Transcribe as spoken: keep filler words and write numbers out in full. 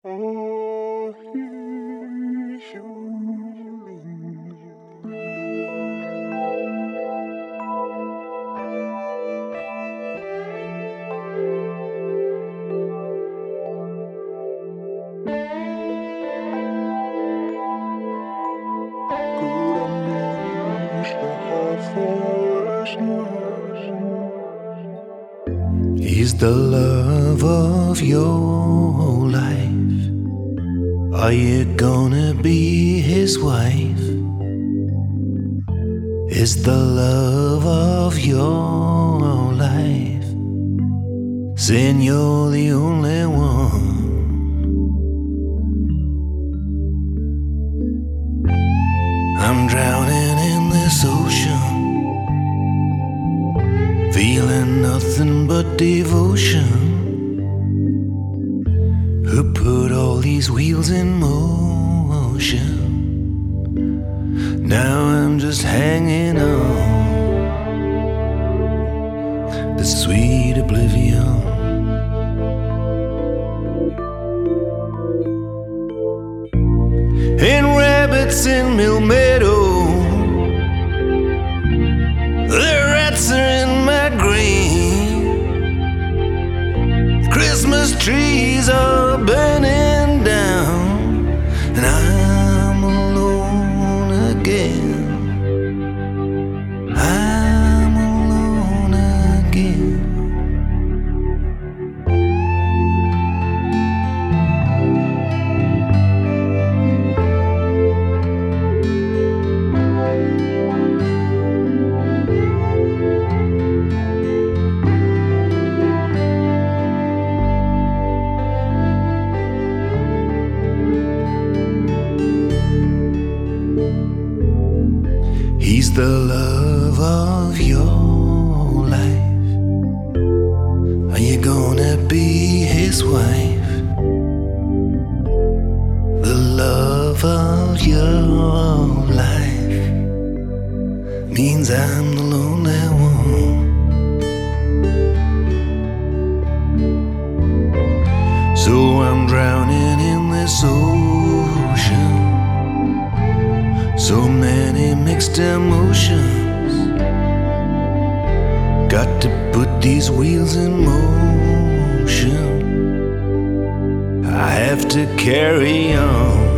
Oh, he's human. He's the love of your life. Are you gonna be his wife? Is the love of your life, saying you're the only one? I'm drowning in this ocean, feeling nothing but devotion. Who put all these wheels in motion? Now I'm just hanging on, the sweet oblivion. And rabbits in Mill Meadow, the rats are in my green. Christmas trees are burning down, and I'm alone again. I'm alone again. He's the love of your life. Are you gonna be his wife? The love of your life means I'm the lonely one. So I'm drowning in this ocean, so many mixed emotions. Got to put these wheels in motion. I have to carry on.